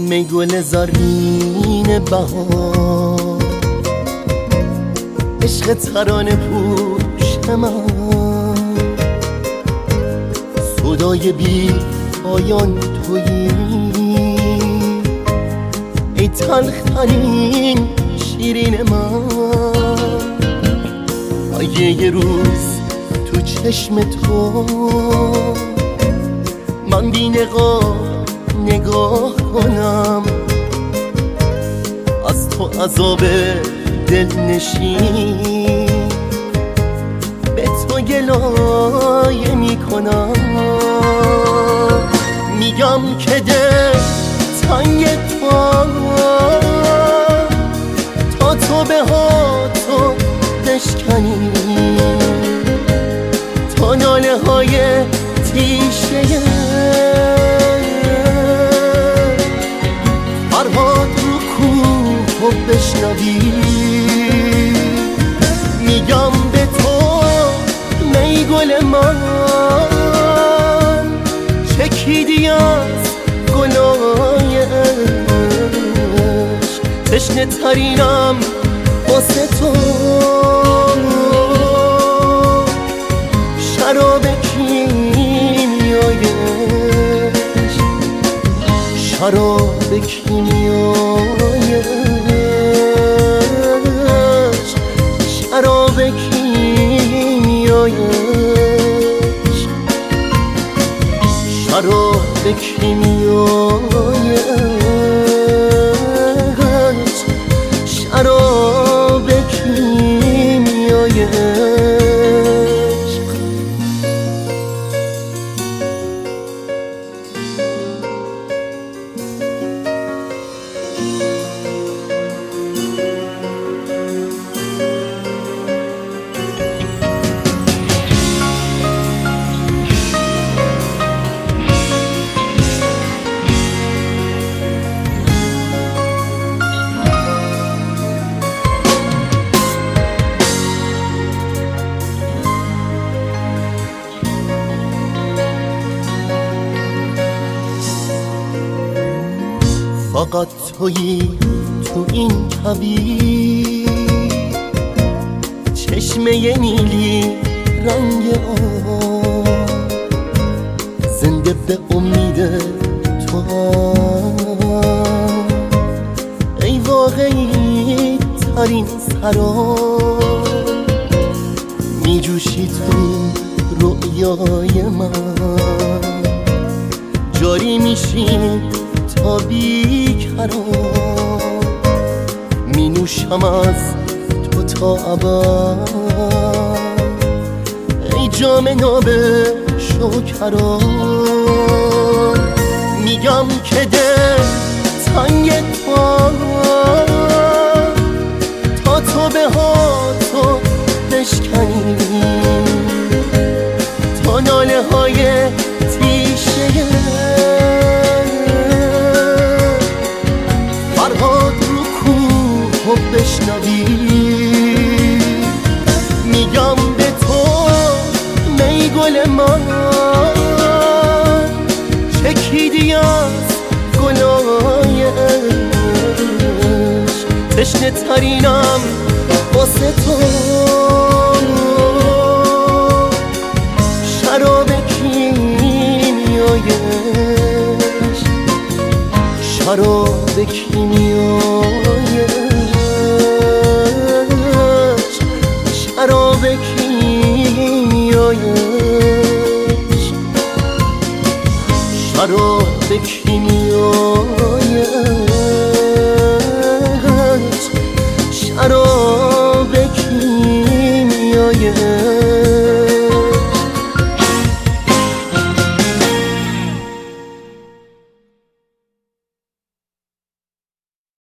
می گل زرین بهار، عشق ترانه پوش من، صدای بی پایان تویی، ای تلخترین شیرین من. یه روز تو چشم تو من بی نگاه کنم، از تو عذاب دلنشین به تو گلایه میکنم. میگم که دل تنگ تا تو به هاتو بشکنی، تا ناله های تیشه فرهاد رو کوه بشنوی. میگم به تو می گل من، چکیدی از گلای عشق، تشنه ترینم واسه تو. شراب کیمیای عشق، شراب کیمیای عشق، شراب کیمیای عشق، شراب کیمیای عشق، شراب کیمیای عشق. فقط تویی تو این کویر، چشمه نیلی رنگ آب، زنده به امید تو. ای واقعی ترین سراب، میجوشی تو این رؤیای من، جاری میشی تا بی‌قرار، می نوشم از تو تا ابد. ای جام ناب شکران، میگم که دل تنگ تا تو به هاتو بشکنی، تا ناله های تیشه فرهاد رو کوه بشنوی. میگم به تو می گل من، چکیدی از گلای عشق، تشنه ترینم واسه تو. شراب کیمیای عشق، شراب کیمیای عشق، شراب کیمیای